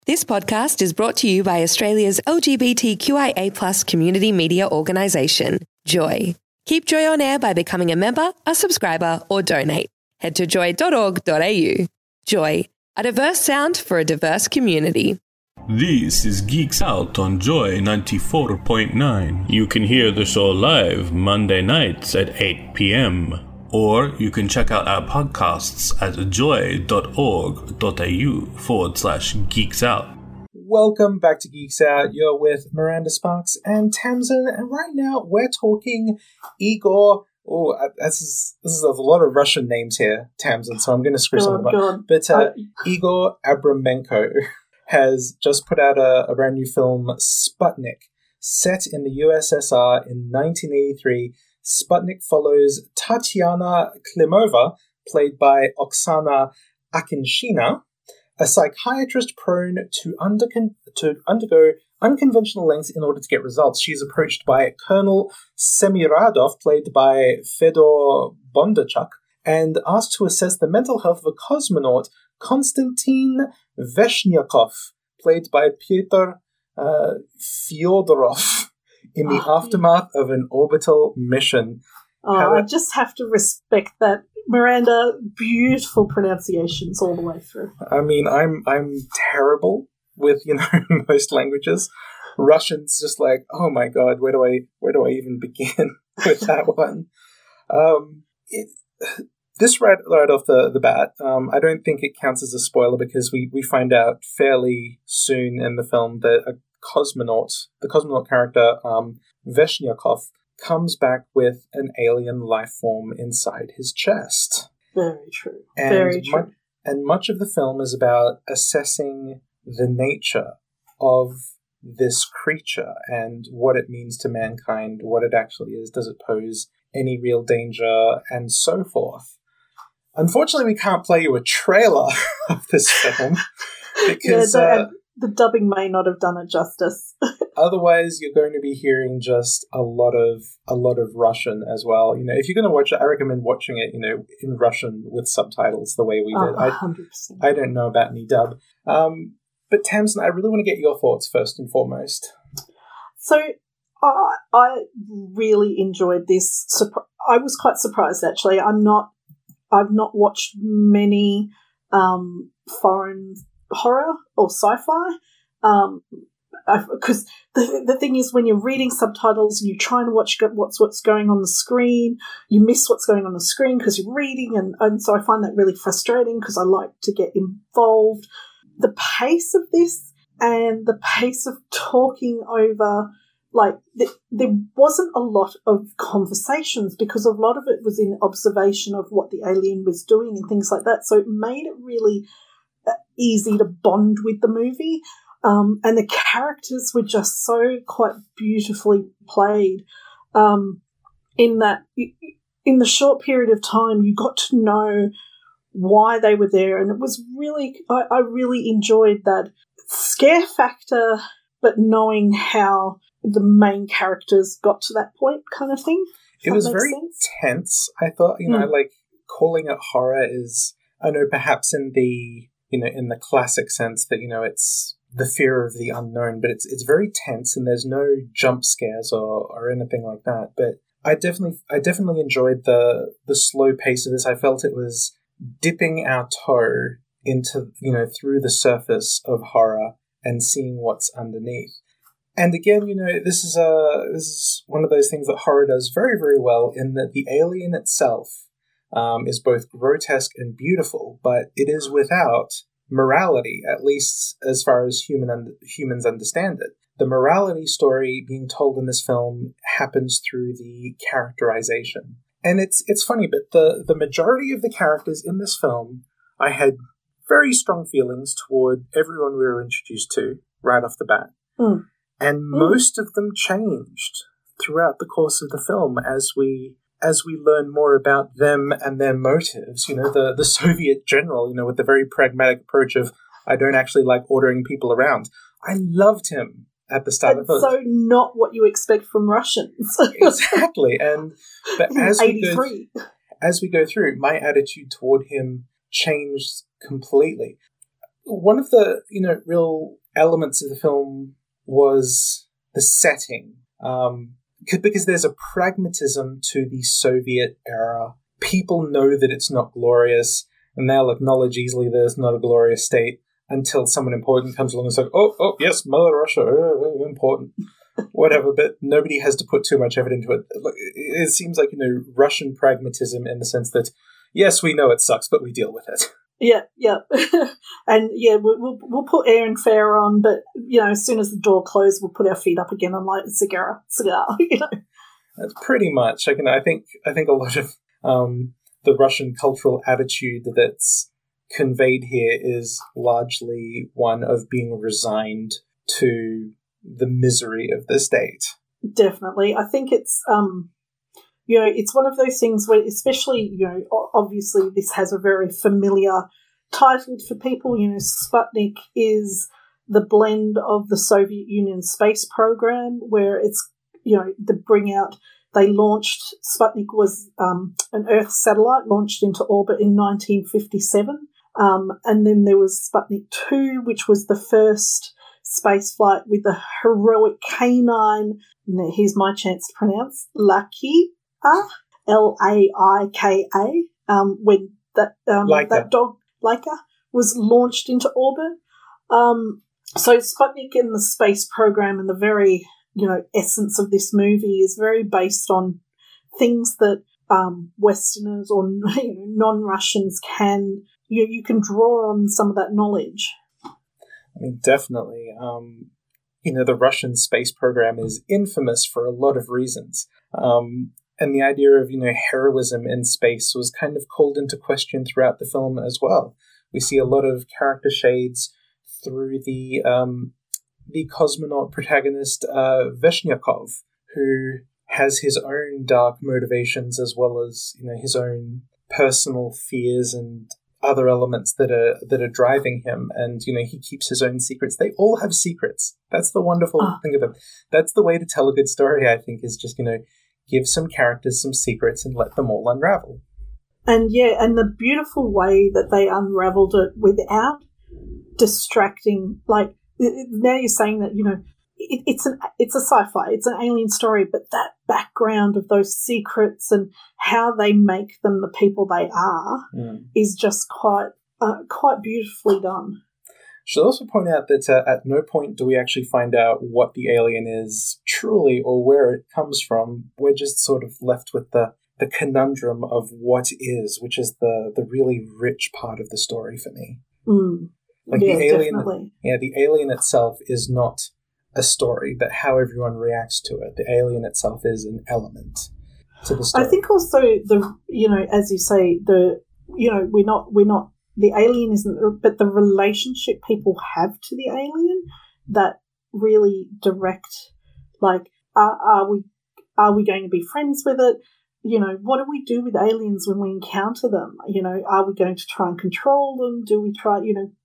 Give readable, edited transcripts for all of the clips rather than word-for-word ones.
This podcast is brought to you by Australia's LGBTQIA+ community media organisation, Joy. Keep Joy on air by becoming a member, a subscriber, or donate. Head to joy.org.au. Joy, a diverse sound for a diverse community. This is Geeks Out on Joy 94.9. You can hear the show live Monday nights at 8 p.m. Or you can check out our podcasts at joy.org.au/geeksout. Welcome back to Geeks Out. You're with Miranda Sparks and Tamsin, and right now we're talking Igor. Oh, this is a lot of Russian names here, Tamsin, so I'm going to screw something up. But Igor Abramenko has just put out a brand new film, Sputnik, set in the USSR in 1983. Sputnik follows Tatiana Klimova, played by Oksana Akinshina, a psychiatrist prone to undergo unconventional lengths in order to get results. She's approached by Colonel Semiradov, played by Fedor Bondarchuk, and asked to assess the mental health of a cosmonaut, Konstantin Veshnyakov, played by Pyotr Fyodorov, in the aftermath of an orbital mission. I just have to respect that. Miranda, beautiful pronunciations all the way through. I mean, I'm terrible with, most languages. Russian's just like, oh my god, where do I even begin with that one? This right off the bat, I don't think it counts as a spoiler because we find out fairly soon in the film that the cosmonaut character, Veshnyakov, comes back with an alien life form inside his chest. Very true. Very true. And much of the film is about assessing the nature of this creature and what it means to mankind, what it actually is, does it pose any real danger, and so forth. Unfortunately, we can't play you a trailer of this film because the dubbing may not have done it justice. Otherwise, you're going to be hearing just a lot of Russian as well. If you're going to watch it, I recommend watching it, in Russian with subtitles the way we did. 100%. I don't know about any dub. But Tamsin, I really want to get your thoughts first and foremost. So, I really enjoyed this. I was quite surprised, actually. I've not watched many foreign horror or sci-fi, because the thing is, when you're reading subtitles and you're trying to watch what's going on the screen, you miss what's going on the screen because you're reading, and so I find that really frustrating because I like to get involved. The pace of this and the pace of talking over, there wasn't a lot of conversations because a lot of it was in observation of what the alien was doing and things like that, so it made it really easy to bond with the movie, and the characters were just so quite beautifully played, in that in the short period of time you got to know why they were there, and it was really, I really enjoyed that scare factor, but knowing how the main characters got to that point kind of thing. It was very tense. I thought, like calling it horror is, I know perhaps in the in the classic sense that, it's the fear of the unknown, but it's very tense and there's no jump scares or anything like that. But I definitely enjoyed the slow pace of this. I felt it was dipping our toe into, through the surface of horror and seeing what's underneath. And again, this is one of those things that horror does very, very well, in that the alien itself is both grotesque and beautiful, but it is without morality, at least as far as humans understand it. The morality story being told in this film happens through the characterization. And it's funny, but the majority of the characters in this film, I had very strong feelings toward everyone we were introduced to right off the bat. And most of them changed throughout the course of the film as we learn more about them and their motives. The Soviet general, with the very pragmatic approach of, I don't actually like ordering people around. I loved him at the start. It's so not what you expect from Russians. Exactly. But as we go through, my attitude toward him changed completely. one of the, real elements of the film was the setting. Because there's a pragmatism to the Soviet era. People know that it's not glorious, and they'll acknowledge easily that it's not a glorious state until someone important comes along and says, oh, yes, Mother Russia, important, whatever, but nobody has to put too much effort into it. It seems like, Russian pragmatism in the sense that, yes, we know it sucks, but we deal with it. Yeah. And we'll put air and fare on, but as soon as the door closed, we'll put our feet up again and light a cigar. That's pretty much. I think a lot of the Russian cultural attitude that's conveyed here is largely one of being resigned to the misery of the state. Definitely, I think it's it's one of those things where, especially, obviously this has a very familiar title for people. Sputnik is the blend of the Soviet Union space program, where it's, they launched, Sputnik was an Earth satellite launched into orbit in 1957. And then there was Sputnik 2, which was the first space flight with the heroic canine, here's my chance to pronounce, Laika, Laika, when that dog, Laika, was launched into orbit. So Sputnik and the space program and the very, essence of this movie is very based on things that Westerners or non-Russians can, you can draw on some of that knowledge. I mean, definitely. The Russian space program is infamous for a lot of reasons. And the idea of, heroism in space was kind of called into question throughout the film as well. We see a lot of character shades through the cosmonaut protagonist, Veshnyakov, who has his own dark motivations as well as, his own personal fears and other elements that are driving him. And, he keeps his own secrets. They all have secrets. That's the wonderful thing of them. That's the way to tell a good story, I think, is just, give some characters some secrets and let them all unravel. And and the beautiful way that they unraveled it without distracting, like, now you're saying that, it's a sci-fi, it's an alien story, but that background of those secrets and how they make them the people they are is just quite beautifully done. Should also point out that at no point do we actually find out what the alien is truly or where it comes from. We're just sort of left with the conundrum of what is, which is the really rich part of the story for me. Like the alien, definitely. The alien itself is not a story, but how everyone reacts to it. The alien itself is an element to the story. I think also as you say, we're not. The alien isn't, but the relationship people have to the alien that really direct, like, are we going to be friends with it? What do we do with aliens when we encounter them? Are we going to try and control them? Do we try,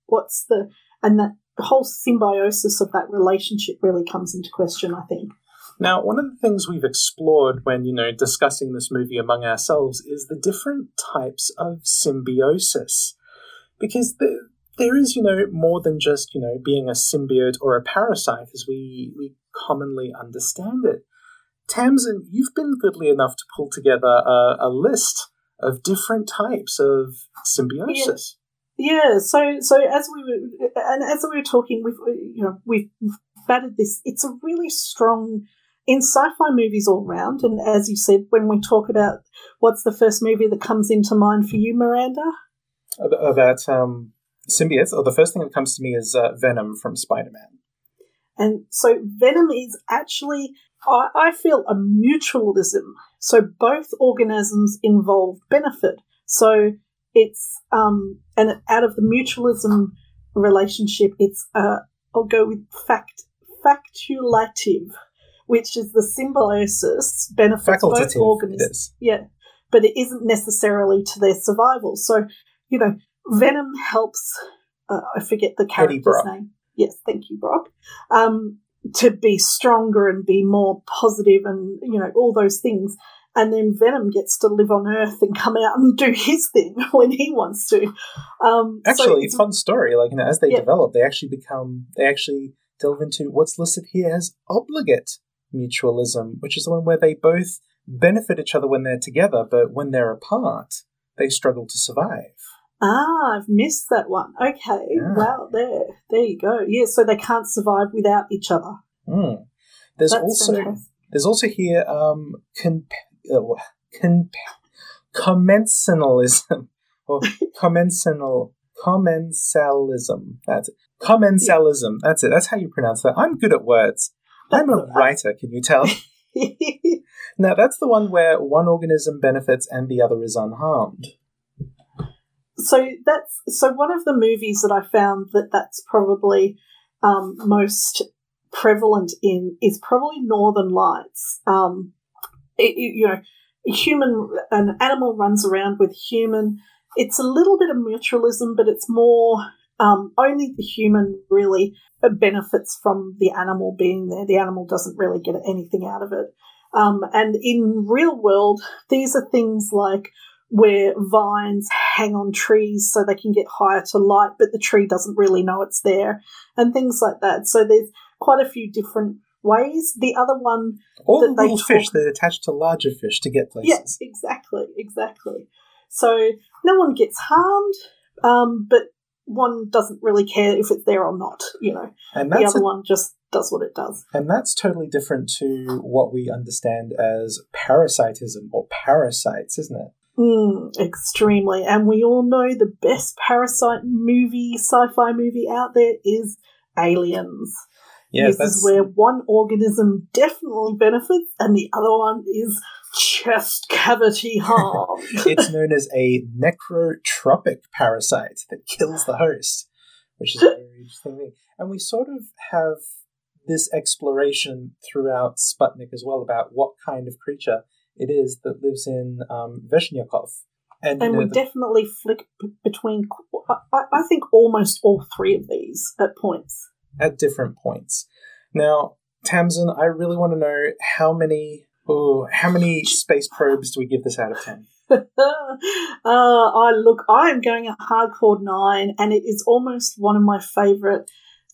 and that whole symbiosis of that relationship really comes into question, I think. Now, one of the things we've explored when, discussing this movie among ourselves is the different types of symbiosis. Because there is, more than just, being a symbiote or a parasite as we commonly understand it. Tamsin, you've been goodly enough to pull together a list of different types of symbiosis. Yeah. So as we were talking, we've batted this. It's a really strong in sci-fi movies all round. And as you said, when we talk about what's the first movie that comes into mind for you, Miranda? About symbiotes, or the first thing that comes to me is Venom from Spider-Man. And so Venom is actually, I feel, a mutualism. So both organisms involve benefit. So it's, and out of the mutualism relationship, it's, I'll go with factulative, which is the symbiosis benefits both organisms. Yeah, but it isn't necessarily to their survival. So, Venom helps, I forget the character's name. Yes, thank you, Brock. To be stronger and be more positive and, all those things. and then Venom gets to live on Earth and come out and do his thing when he wants to. Actually, fun story. Like, as they develop, they actually delve into what's listed here as obligate mutualism, which is the one where they both benefit each other when they're together, but when they're apart, they struggle to survive. I've missed that one. Okay, wow, there you go. Yeah, so they can't survive without each other. There's also here commensalism or commensalism. That's it. Commensalism. That's it. That's how you pronounce that. I'm good at words. I'm a writer, can you tell? Now, that's the one where one organism benefits and the other is unharmed. So one of the movies that I found that's probably most prevalent in is probably Northern Lights. An animal runs around with human. It's a little bit of mutualism, but it's more only the human really benefits from the animal being there. The animal doesn't really get anything out of it. And in real world, these are things like where vines hang on trees so they can get higher to light, but the tree doesn't really know it's there, and things like that. So there's quite a few different ways. The other one... All the little fish that attach to larger fish to get places. Yes, exactly. So no one gets harmed, but one doesn't really care if it's there or not, And the other one just does what it does. And that's totally different to what we understand as parasitism or parasites, isn't it? Extremely. And we all know the best parasite sci-fi movie out there is Aliens. Yes, this is where one organism definitely benefits and the other one is chest cavity harm. It's known as a necrotropic parasite that kills the host, which is a very interesting thing. And we sort of have this exploration throughout Sputnik as well about what kind of creature it is that lives in Veshnyakov. And we definitely flick between, I think, almost all three of these at points. At different points. Now, Tamsin, I really want to know how many space probes do we give this out of 10? I'm going at hardcore 9, and it is almost one of my favourite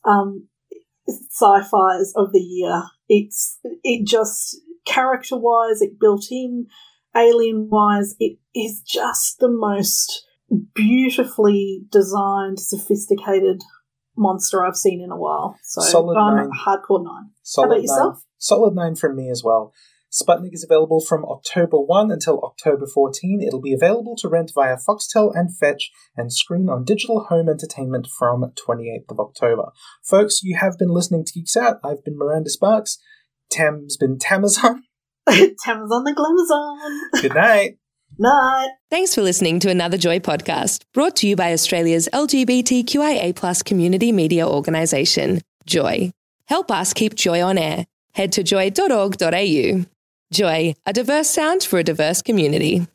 sci-fis of the year. It just, character-wise, it built in, alien-wise, it is just the most beautifully designed, sophisticated monster I've seen in a while. So solid I'm 9. Hardcore 9. How about yourself? Solid 9 from me as well. Sputnik is available from October 1 until October 14. It'll be available to rent via Foxtel and Fetch and screen on digital home entertainment from 28th of October. Folks, you have been listening to Geeks Out. I've been Miranda Sparks. Tam's been Tamazon. Tamazon the Glamazon. Good night. Night. Thanks for listening to another Joy podcast, brought to you by Australia's LGBTQIA+ community media organisation, Joy. Help us keep Joy on air. Head to joy.org.au. Joy, a diverse sound for a diverse community.